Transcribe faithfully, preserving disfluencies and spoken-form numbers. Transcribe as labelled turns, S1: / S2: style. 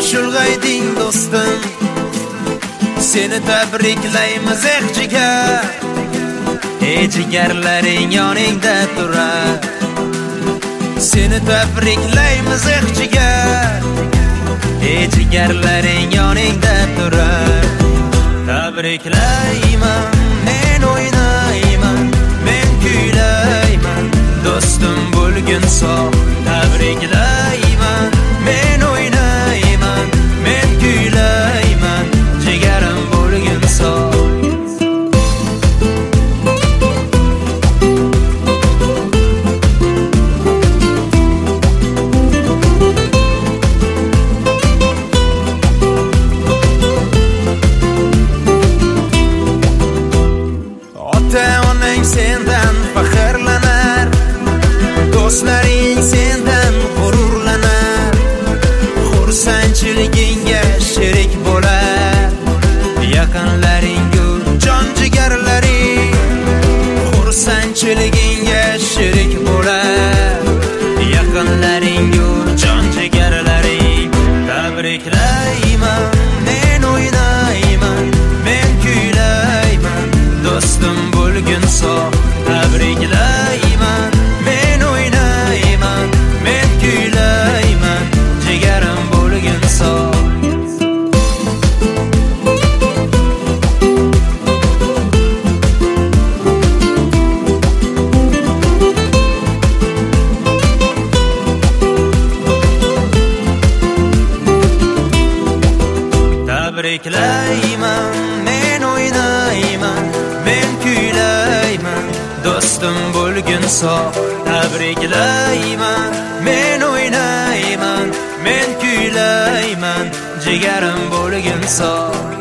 S1: shulg'ayding do'stim, seni tabriklaymiz eh jigar. Ey jigarlaring yoningda turar, seni tabriklaymiz eh jigar. Ey jigarlaring yoningda turar. Tabriklayman, men o'ynayman, men kuylayman, do'stim bo'lgin sog'. Tabriklayman, men o'ynayman, men kuylayman, jigarim bo'lgin sog'. Ota-onang sendan faxrlanar, do'stlaring sendan g'ururlanar. Xursandchiligingga sherik bo'lar yaqinlaring-ku jon jigarlaring. Xursandchiligingga sherik bo'lar yaqinlaring-ku jon jigarlaring. Tabriklayman, men o'ynayman, men kuylayman, do'stim bo'lgin sog'. Tabriklayman, men o'ynayman, men kuylayman, jigarim bo'lgin sog'. Tabriklayman, men o'ynayman, men kuylayman, do'stim bo'lgin sog'. Tabriklayman, men o'ynayman, men kuylayman, jigarim bo'lgin sog'.